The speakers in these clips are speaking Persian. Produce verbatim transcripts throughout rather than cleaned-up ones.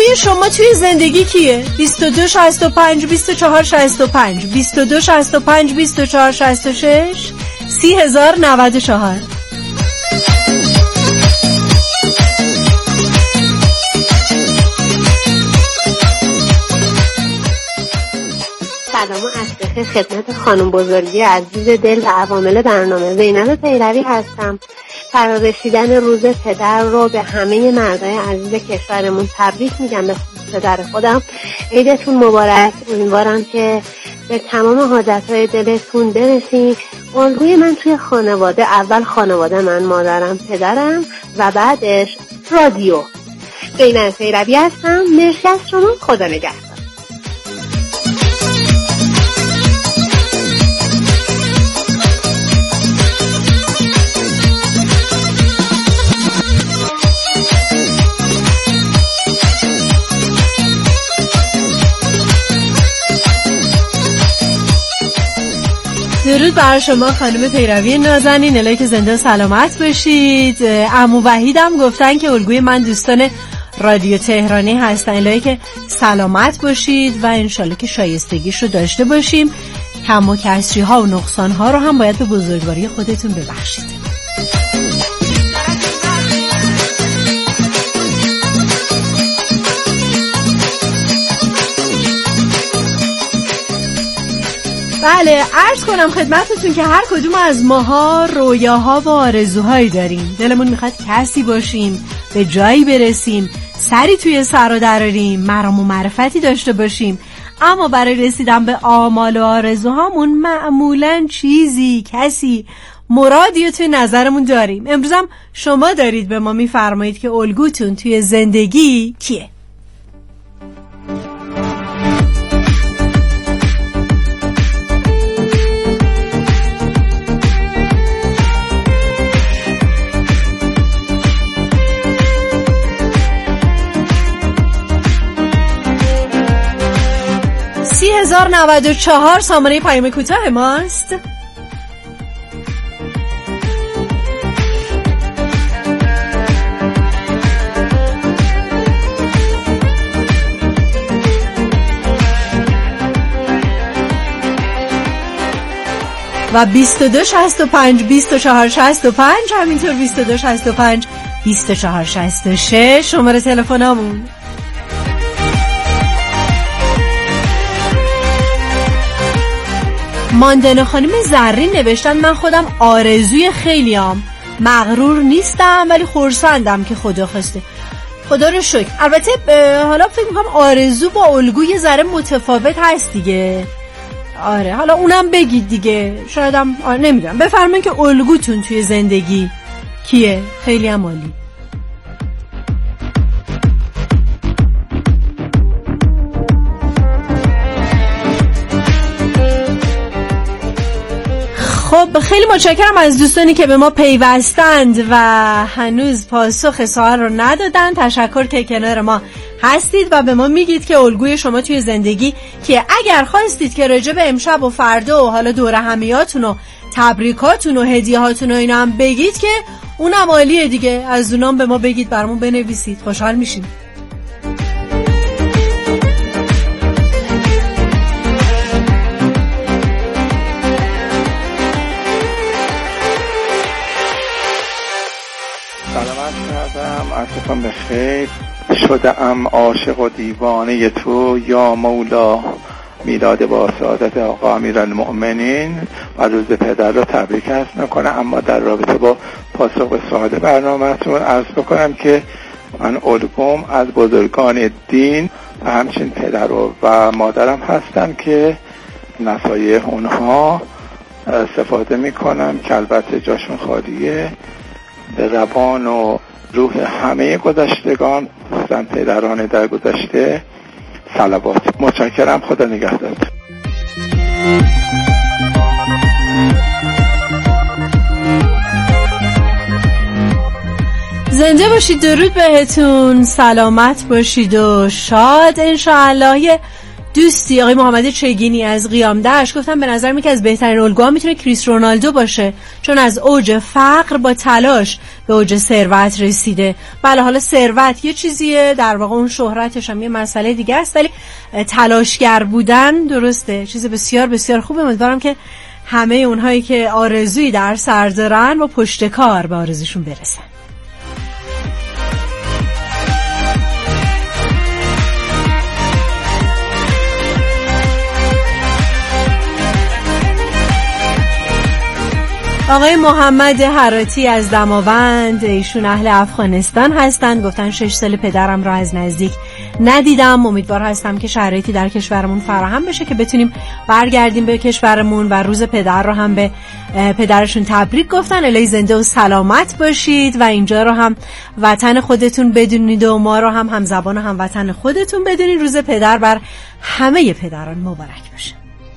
الگوی شما توی زندگی کیه؟ بیست و دو شصت و پنج بیست و چهار شصت و پنج بیست و دو شصت و پنج بیست و چهار شصت و شش سی هزار نود و چهار. سلام و عصر خدمت خانم بزرگی عزیز دل و عوامل برنامه. زینب پیروی هستم. فرا رسیدن روز پدر رو به همه مردای عزیز کشورمون تبریک میگم. به پدر خودم عیدتون مبارک. امیدوارم که به تمام حاجتهای دلتون برسین. الگوی من توی خانواده، اول خانواده من، مادرم، پدرم و بعدش رادیو. زینب پیروی هستم. مرسی از شما. خدا نگهدار. درود بر شما خانم پیروی نازنین. الهی که زنده و سلامت باشید. عمو وحیدم گفتن که الگوی من دوستان رادیو تهرانی هستن. الهی که سلامت باشید و انشالله که شایستگیش رو داشته باشیم. کم و کسری ها و نقصان ها رو هم باید به بزرگواری خودتون ببخشید. بله، عرض کنم خدمتتون که هر کدوم از ماها رویاها و آرزوهایی داریم. دلمون میخواد کسی باشیم، به جایی برسیم، سری توی سر و دراریم، مرام و معرفتی داشته باشیم. اما برای رسیدن به آمال و آرزوهامون معمولاً چیزی، کسی، مرادی رو توی نظرمون داریم. امروز هم شما دارید به ما میفرمایید که الگوتون توی زندگی کیه؟ سی هزار نود و چهار سامانه پیام کوتاه ماست. و بیست و دو شصت و پنج بیست و چهار شصت و پنج، همینطور بیست و دو شصت و پنج بیست و چهار شصت و شش شماره تلفنمون. ماندنا خانم زرین نوشتن من خودم آرزوی خیلیام، مغرور نیستم ولی خرسندم که خدا خواسته. خدا رو شکر. البته حالا فکر میکنم آرزو با الگوی ذره متفاوت هست دیگه. آره حالا اونم بگید دیگه، شاید هم آره نمیدونم. بفرمایید که الگوتون توی زندگی کیه؟ خیلی هم عالی. خب خیلی متشکرم از دوستانی که به ما پیوستند و هنوز پاسخ سوال رو ندادن. تشکر که کنار ما هستید و به ما میگید که الگوی شما توی زندگی که اگر خواستید که راجع به امشب و فردا و حالا دوره همیاتون و تبریکاتون و هدیهاتون و اینا هم بگید که اونم عالیه دیگه. از اونام به ما بگید، برامون بنویسید، خوشحال میشیم. عصرتان بخیر. شدم عاشق و دیوانه تو یا مولا. میلاد با سعادت آقا امیرالمؤمنین و روز پدر رو تبریک عرض میکنم. اما در رابطه با پاسخ به سوال برنامه‌تون عرض بکنم که من الگوم از بزرگان دین و همچنین پدر و مادرم هستم که نصایح اونها استفاده میکنم که البته جاشون خالیه. به روان و روح همه گذشتگان و پدران در گذشته صلوات. متشکرم. خدا نگهدار. زنده باشید، درود بهتون، سلامت باشید و شاد انشاءالله. یه دوستی آقای محمد چگینی از قیام دشت گفتن به نظر میاد که از بهترین الگوها میتونه کریس رونالدو باشه، چون از اوج فقر با تلاش به اوج ثروت رسیده. بله حالا ثروت یه چیزیه، در واقع اون شهرتش هم یه مسئله دیگه است، ولی تلاشگر بودن درسته چیز بسیار بسیار خوبه. امیدوارم که همه اونهایی که آرزویی در سر دارن با پشت کار به آرزوشون برسن. آقای محمد هراتی از دماوند، ایشون اهل افغانستان هستند، گفتن شش سال پدرم را از نزدیک ندیدم، امیدوار هستم که شرایطی در کشورمون فراهم بشه که بتونیم برگردیم به کشورمون و روز پدر رو هم به پدرشون تبریک گفتن. الهی زنده و سلامت باشید و اینجا رو هم وطن خودتون بدونید و ما رو هم هم زبان و هم وطن خودتون بدونید. روز پدر بر همه پدران مبارک باشه.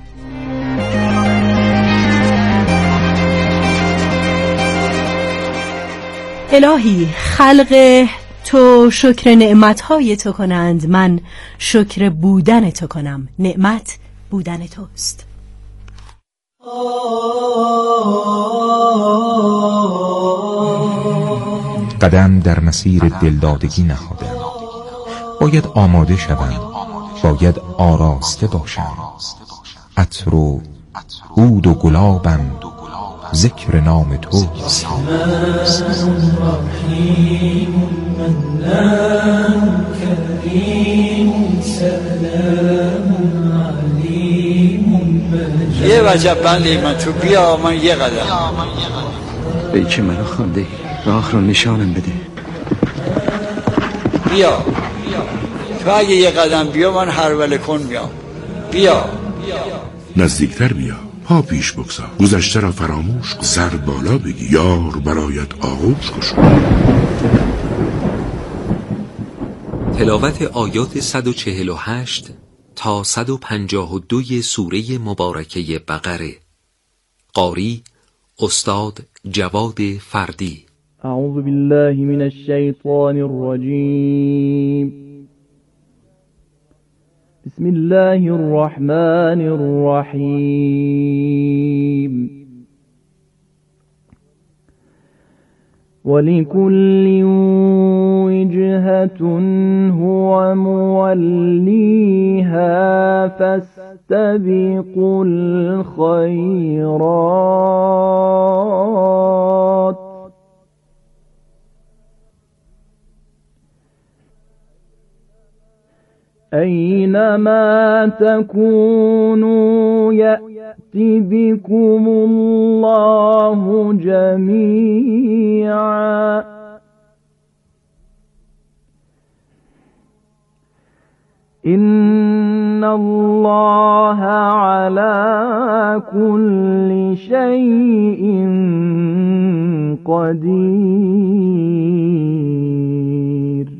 الهی خلق تو شکر نعمتهای تو کنند، من شکر بودن تو کنم، نعمت بودن توست. قدم در مسیر دلدادگی نهادم، باید آماده شوم، باید آراسته باشم. عطر و عود و گلابم ذکر نام توست. یه وجب بندی من تو بیا من یه قدم. ای که منو خونده راه رو نشانم بده. بیا تو اگه یه قدم بیا من هر وله کن میام. بیا نزدیکتر بیا، پا پیش بگذار، گذشته را فراموش کن، سر بالا بگی، یار برایت آغوش کشون. تلاوت آیات صد و چهل و هشت تا صد و پنجاه و دو سوره مبارکه بقره. قاری استاد جواد فردی. اعوذ بالله من الشیطان الرجیم. بسم الله الرحمن الرحیم. ولكل وجهة هو موليها فاستبقوا الخيرات أينما تكونوا يأت بكم الله جميعا إن الله على كل شيء قدير.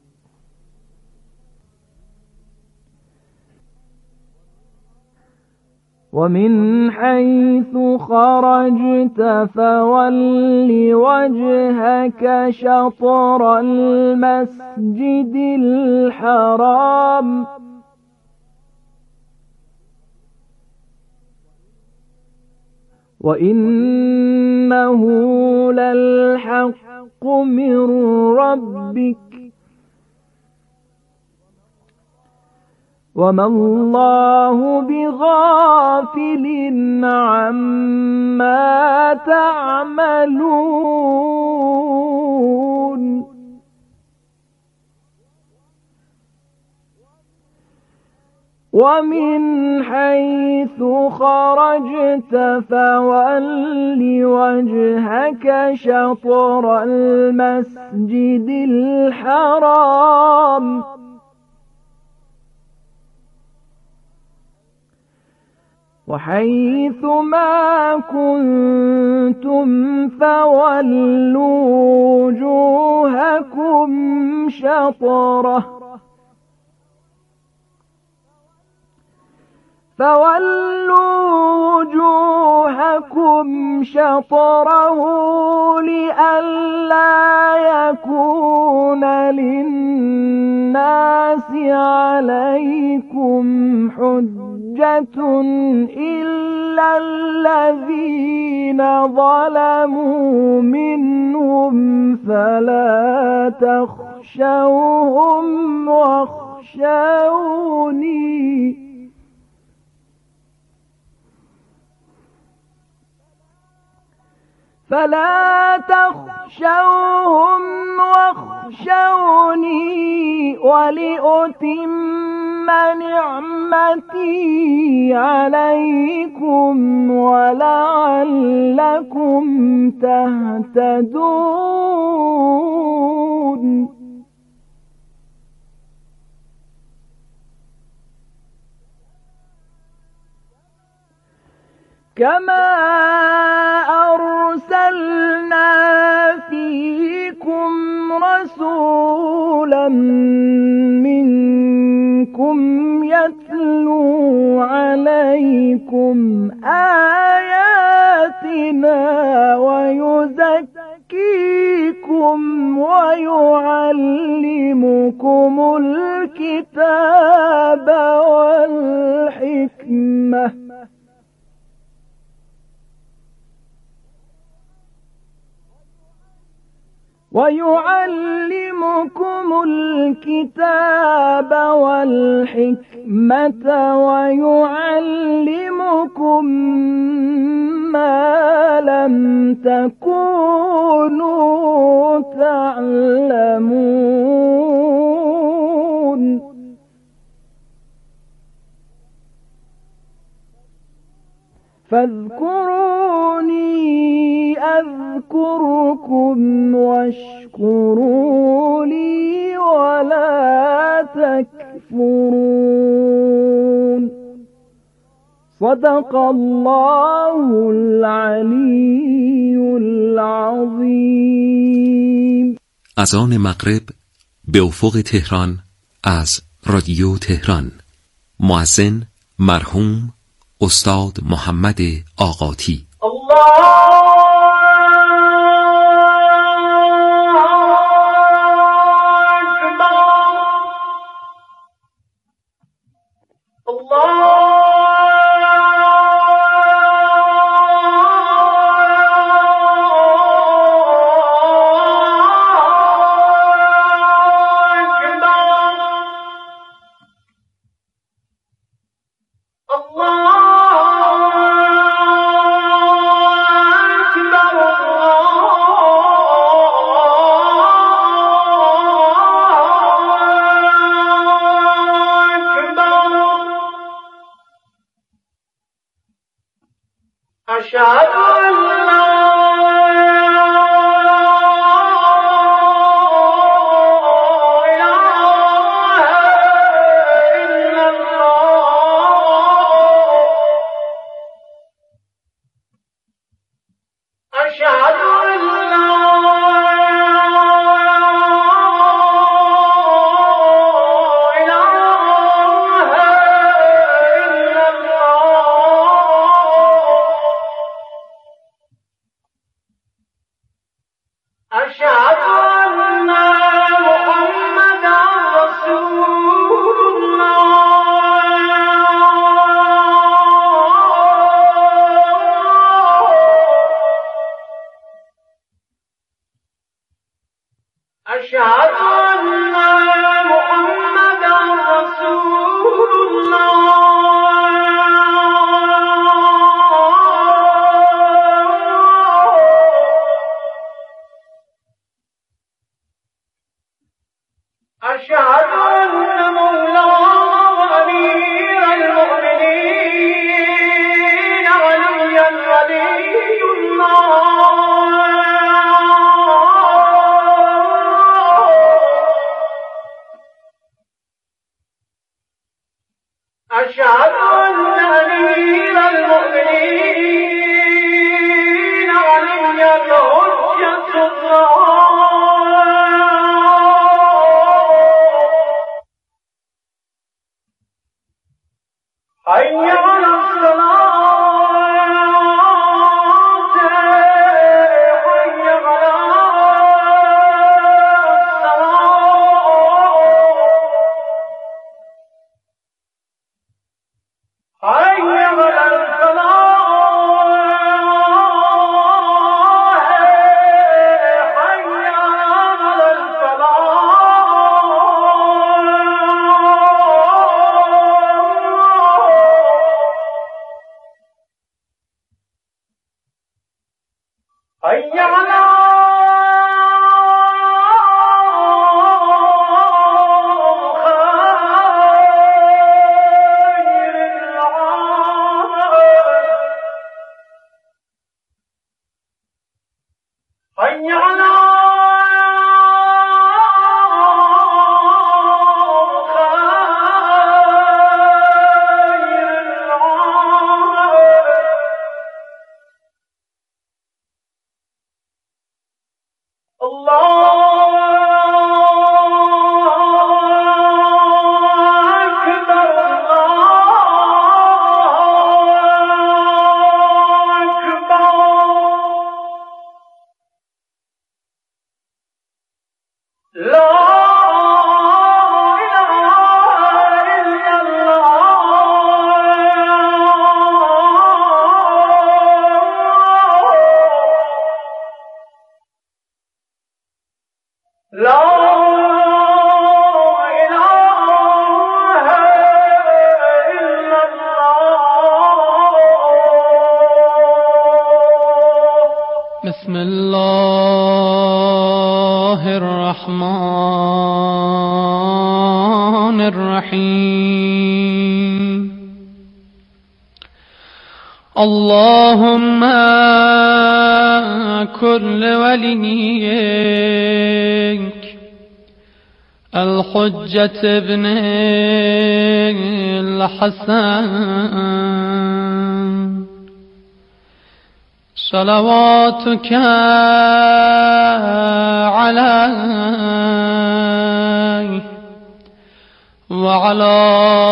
ومن حيث خرجت فول وجهك شطر المسجد الحرام وإنه للحق من ربك وما الله بغافل عما تعملون. ومن حيث خرجت فول وجهك شطر المسجد الحرام وحيث ما كنتم فولوا وجوهكم شطره فولوا وجوهكم شطره لئلا يكون للناس الناس عليكم حجة إلا الذين ظلموا منهم فلا تخشوهم واخشوني فلا تخشوهم واخشوني ولأتم نعمتي عليكم ولعلكم تهتدون. كما أرسلنا فيكم رسولا منكم يتلو عليكم آياتنا ويزكيكم ويعلمكم الكتاب والحكمة ويعلمكم الكتاب والحكمة ويعلمكم ما لم تكونوا تعلمون. فاذكروني أذكركم واشكروا لي ولا تكفرون. صدق الله العلي العظيم. اذان مغرب به افق تهران از رادیو تهران. مؤذن مرحوم استاد محمد آقاتی. بسم الله الرحمن الرحیم. اللهم كل وليك الحجة ابن الحسن صلواتك عليه وعلى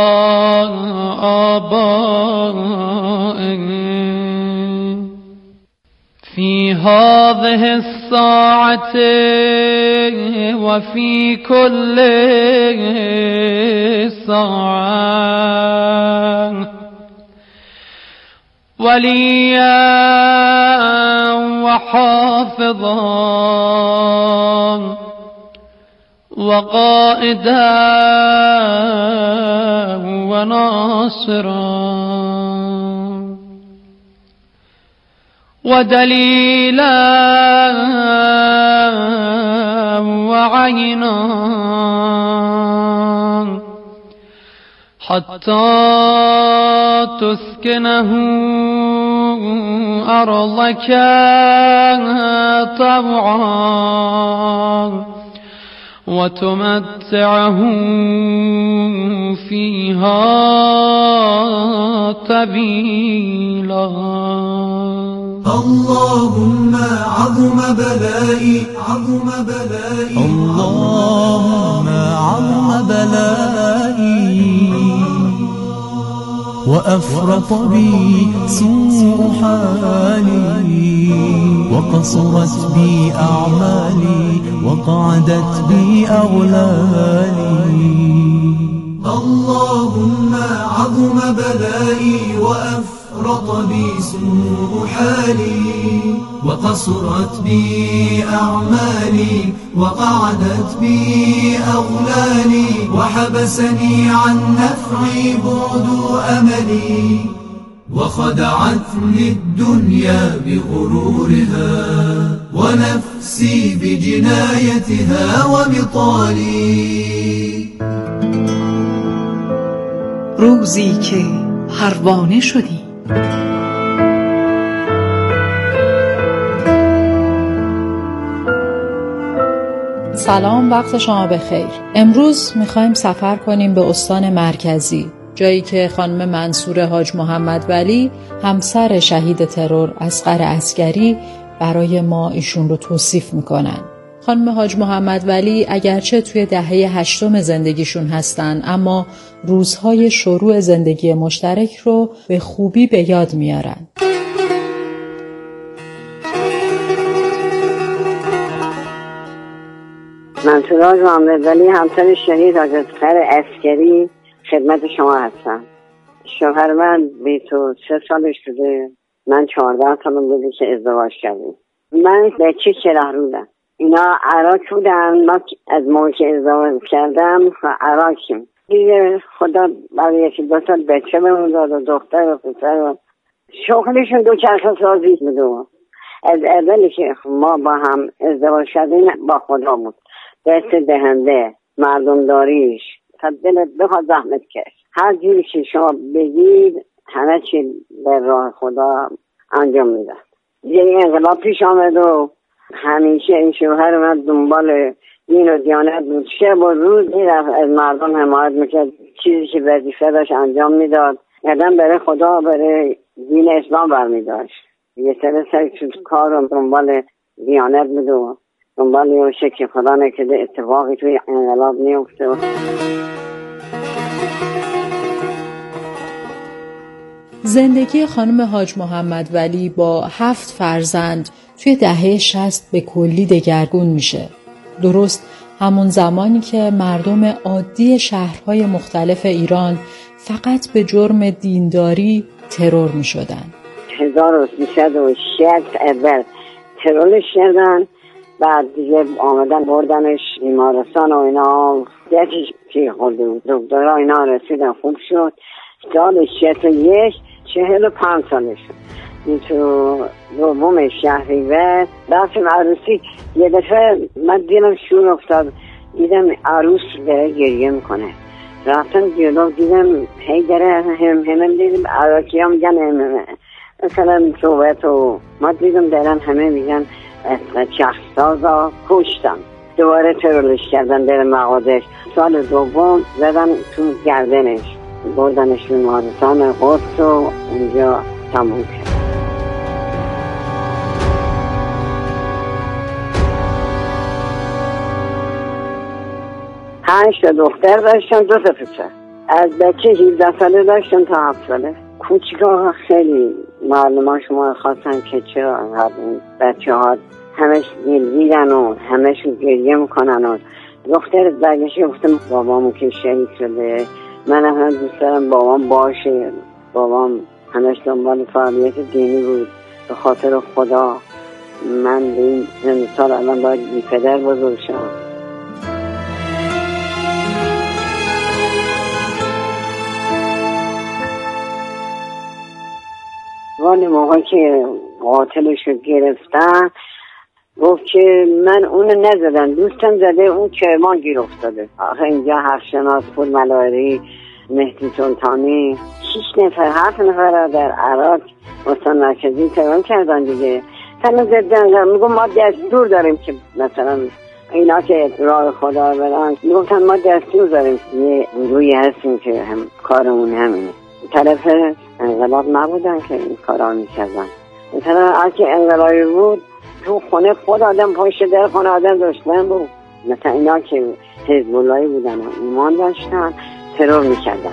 آبائه في هذه الساعة وفي كل ساعة وليا وحافظا وقائدا وناصرا ودليلا وعينا حتى تسكنه أرضك طوعا وتمتعه فيها طويلا. اللهم عظم بلائي عظم بلائي اللهم عظم بلائي وأفرط بي سوء حالي وقصرت بي أعمالي وقعدت بي أغلالي. اللهم عظم بلائي وأفرط بي سوء حالي وقصرت بي أعمالي وقعدت بي أغلالي وحبسني عن نفعي بعد أملي وخدعتني الدنيا بغرورها ونفسي بجنايتها وبطالي. روزی که پروانه شدی سلام، وقت شما بخیر. امروز میخوایم سفر کنیم به استان مرکزی، جایی که خانم منصور حاج محمد ولی همسر شهید ترور اصغر عسگری برای ما ایشون رو توصیف میکنن. خانم حاج محمد ولی اگرچه توی دهه هشتم زندگیشون هستن، اما روزهای شروع زندگی مشترک رو به خوبی به یاد میارن. منصور حاج محمد ولی همسر شهید حاج اصغر عسگری خدمت شما هستم. شوهر من بیست و سه سالش شده، من چهارده سالم بوده که ازدواج کردیم. من بچه چرا بودم، اینا عراق بودن. ما از موقع که ازدواج کردم عراقیم دیگه. خدا برای یکی دو سال بچه بمون داد و دختر و پسر و شغلشون دو چرخ سازی بود. از اولی که ما با هم ازدواج کردیم با خدا بود، دست دهنده، مردم داریش، تا دلت بخواد زحمت کش، هر جوری که شما بگید همه چی به راه خدا انجام میدن. یه انقلاب پیش آمد و همیشه این شوهر من دنبال دین و دیانت بود، شب و روز میرفت از مردم حمایت میکرد، چیزی که وظیفه داشت انجام میداد، قدم برای خدا برای دین اسلام برمیداشت. یه سر سر کار و دنبال دیانت بود و دنبال یه شکل خدا نکرده اتفاقی توی انقلاب نیفته. زندگی خانم حاج محمد ولی با هفت فرزند توی دهه شصت به کلی دگرگون میشه. درست همون زمانی که مردم عادی شهرهای مختلف ایران فقط به جرم دینداری ترور میشدن. هزار و سیصد و شصت اول ترورش کردن، بعد دیگه آمدن بردنش بیمارستان و اینا، یکیش پیر خورده بود، دکترها اینا رسیدن خوب شد. سال شصت و یک چهل و پنج سالش شد. تو دوم شهریور رفتیم عروسی. یه دفعه من دیدم شور افتاد، دیدم عروس داره گریه میکنه. رفتم جلو دیدم هی داره هم همه دیدم عراقی ها میگن هم مثلا صحبت و ما دیدم دارن همه میگن شخصازا کشتم. دوباره ترولش کردن در مغازش. سال دوم زدن تو گردنش، بردنش به بیمارستان قدس و اونجا تموم کرد. پنج تا دختر داشتم، دو تا پسر. از بچه هفده ساله داشتم تا هفت ساله. کوچیکا خیلی معلمان شما خواستن که چرا بچه ها همش دلگیرن و همشون گریه میکنن و دختر برگشتی گفتم بابامو که شهید شده، من هم دوست دارم بابام باشه. بابام همش دنبال فعالیت دینی بود. به خاطر خدا من به این زن سال الان باید بی پدر بزرگ شم. ولی موقع که قاتلش رو گرفتن گفت که من اونو نزدن، دوستم زده، اون کرمان گیر افتاده. آخه اینجا حرفشناس پول ملاری مهدی سلطانی شیش نفر هفت نفر در عراق استان مرکزی تران کردن دیگه. تنها زدن میگم ما دستور داریم که مثلا اینا که راه خدا برن، میگفتن ما دستور داریم یه روی هستیم که هم کارمون همینه. طرف انقلاب نبودن که این کارا میکردن. مثلا اگه انقلابی بود تو خونه خود آدم پشت در خونه آدم داشتن بود. مثلا اینا که حزب اللهی بودن و ایمان داشتن ترور میکردن.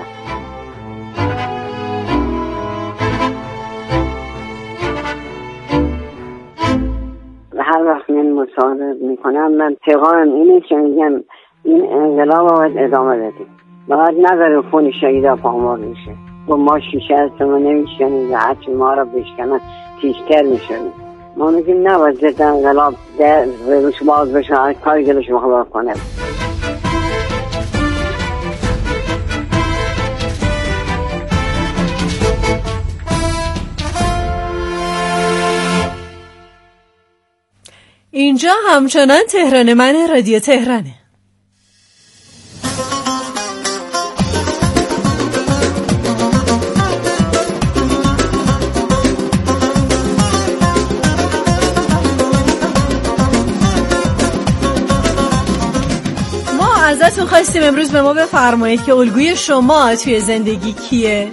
هر وقت من مصاحبه میکنم من پیغام اینه که میگم این انقلاب باید ادامه بدیم، باید نظر خون شهیدا پامال میشه و ما شیشه از ما نمیشکنیم و هرچی ما را بشکنن تیشتر میشونیم. ما میگیم نباید ضد انقلاب در روش باز بشه، هر کاری دلش مخبر کنه. اینجا همچنان تهران من، رادیو تهرانه. ما ازتون خواستیم امروز به ما بفرمایید که الگوی شما توی زندگی کیه؟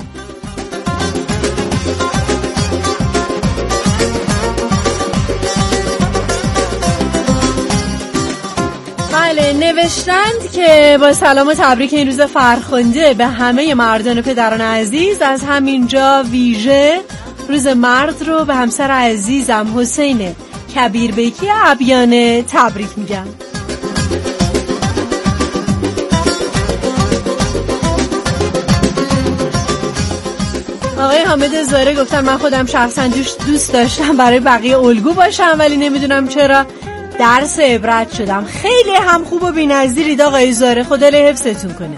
نوشتند که با سلام و تبریک این روز فرخنده به همه مردان و پدران عزیز، از همینجا ویژه روز مرد رو به همسر عزیزم حسین کبیربیکی عبیانه تبریک میگم. آقای حامد زاره گفتن من خودم شخصا دوست داشتم برای بقیه الگو باشم ولی نمیدونم چرا درس عبرت شدم. خیلی هم خوب و بی‌نظیرید آقای زاره، خدا حفظتون کنه.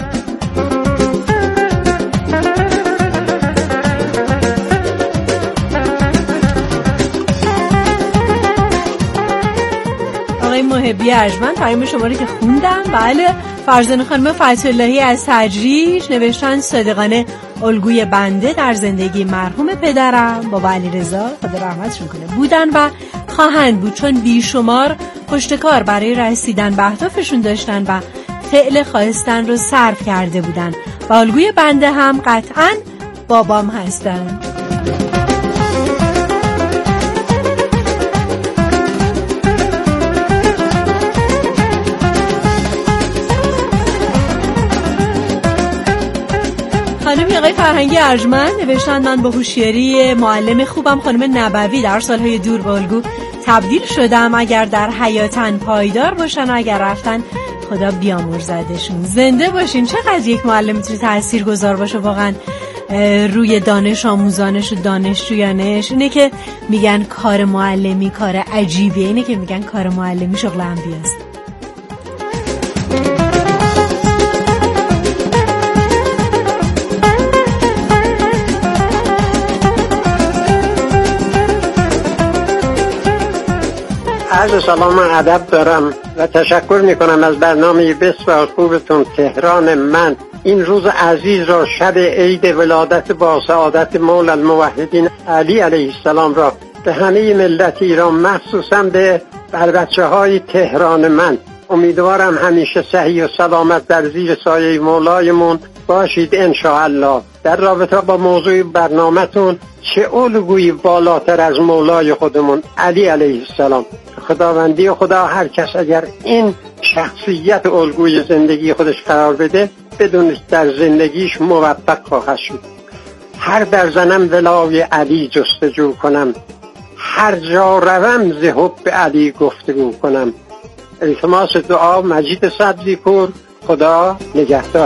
آقای محبی ارجمند پیام شما رو که خوندم. بله، فرزانه خانم فتح‌اللهی از تجریش نوشتن صادقانه الگوی بنده در زندگی مرحوم پدرم بابا علیرضا خدا رحمتشون کنه بودن و خواهند بود، چون بیشمار پشتکار برای رسیدن به اهدافشون داشتن و فعل خواستن رو صرف کرده بودن و الگوی بنده هم قطعاً بابام هستن. خانم آقای فرهنگی ارجمند نوشتن من با هوشیاری معلم خوبم خانم نبوی در سالهای دور به الگو تبدیل شدم. اگر در حیاتن پایدار باشن و اگر رفتن خدا بیامرزدشون. زنده باشین. چقدر یک معلم میتونه تاثیرگذار باشه واقعا روی دانش آموزانش و دانشجویانش. اینه که میگن کار معلمی کار عجیبیه، اینه که میگن کار معلمی شغل انبیاست. عرض سلام و ادب دارم و تشکر میکنم از برنامه بسیار خوبتون. تهران من این روز عزیز را، شب عید ولادت با سعادت مولا الموحدین علی علیه السلام را به همه ملت ایران، مخصوصا به بر بچه های تهران من، امیدوارم همیشه صحیح و سلامت در زیر سایه مولایمون باشید انشاءالله. در رابطه با موضوع برنامه‌تون، چه الگویی بالاتر از مولای خودمون علی علیه السلام. خداوندی خدا هر کس اگر این شخصیت الگوی زندگی خودش قرار بده، بدون در زندگیش موفق خواهد شد. هر در زنم ولای علی جستجو کنم، هر جا روم ز حب علی گفتگو کنم. التماس دعا، مجید سبزی پور. خدا نگهدار.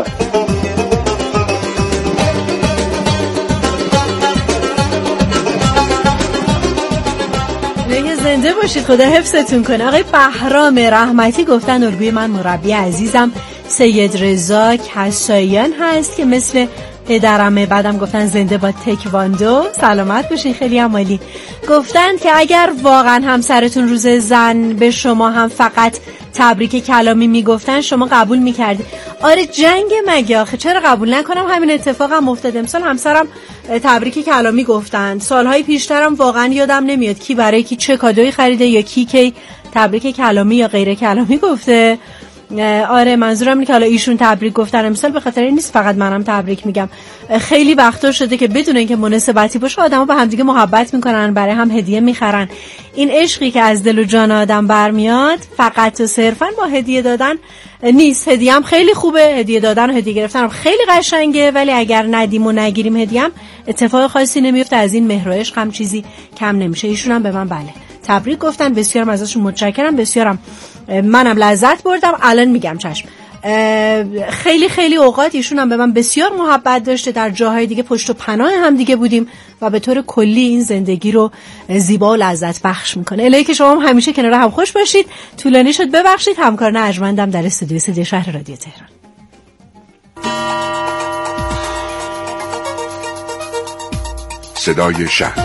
زنده باشید، خدا حفظتون کنه. آقای بهرام رحمتی گفتن الگوی من مربی عزیزم سید رضا کساییان هست که مثل پدرمه. بعدم گفتن زنده با تکواندو. سلامت باشین، خیلی هم عالی. گفتن که اگر واقعا همسرتون روز زن به شما هم فقط تبریک کلامی میگفتن، شما قبول میکردی؟ آره جنگ مگه آخه، چرا قبول نکنم؟ همین اتفاق هم افتاد. امسال همسرم تبریک کلامی گفتن. سالهای پیشترم واقعا یادم نمیاد کی برای کی چه کادویی خریده یا کی کی تبریک کلامی یا غیر کلامی گفته. آره منظورم اینه که حالا ایشون تبریک گفتن امسال، به خاطر این نیست فقط منم تبریک میگم. خیلی وقتا شده که بدون اینکه مناسبتی باشه آدم‌ها به همدیگه محبت میکنن، برای هم هدیه میخرن. این عشقی که از دل و جان آدم برمیاد فقط و صرفا با هدیه دادن نیست. هدیه هم خیلی خوبه، هدیه دادن و هدیه گرفتن هم خیلی قشنگه، ولی اگر ندیم و نگیریم هدیه هم اتفاق خاصی نمیفته. از این مهر و عشق هم چیزی کم نمیشه. ایشون هم به من بله تبریک گفتن، بسیارم ازشون متشکرم، بسیارم منم لذت بردم. الان میگم چشم. خیلی خیلی اوقات ایشون هم به من بسیار محبت داشته، در جاهای دیگه پشت و پناه هم دیگه بودیم و به طور کلی این زندگی رو زیبا و لذت بخش میکنه. الهی که شما هم همیشه کنار هم خوش باشید. طولانی شد ببخشید. همکاران ارجمندم در استودیو صدای شهر رادیو تهران. صدای شهر.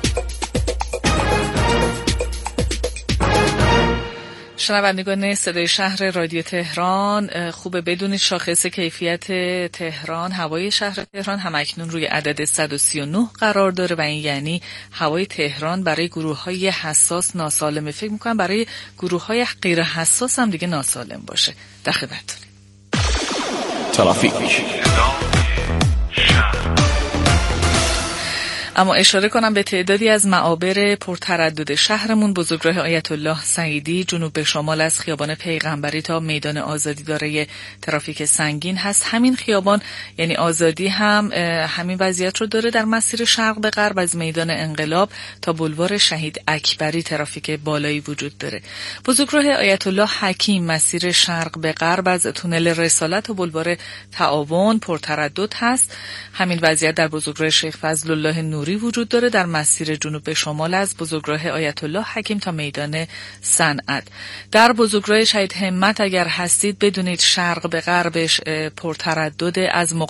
شنوندگان صدای شهر رادیو تهران، خوبه بدونید شاخص کیفیت تهران، هوای شهر تهران همکنون روی عدد صد و سی و نه قرار داره و این یعنی هوای تهران برای گروه‌های حساس ناسالمه. فکر می‌کنم برای گروه‌های غیر حساس هم دیگه ناسالم باشه. در خدمتتونیم. ترافیک. اما اشاره کنم به تعدادی از معابر پرتردد شهرمون. بزرگراه آیت الله سعیدی جنوب به شمال از خیابان پیغمبری تا میدان آزادی دارای ترافیک سنگین هست. همین خیابان یعنی آزادی هم همین وضعیت رو داره. در مسیر شرق به غرب از میدان انقلاب تا بولوار شهید اکبری ترافیک بالایی وجود داره. بزرگراه آیت الله حکیم مسیر شرق به غرب از تونل رسالت تا بولوار تعاون پرتردد هست. همین وضعیت در بزرگراه شیخ فضل الله نوری وجود داره. در مسیر جنوب به شمال از بزرگراه آیت الله حکیم تا میدان صنعت. در بزرگراه شهید همت اگر هستید بدونید شرق به غربش پرتردد. از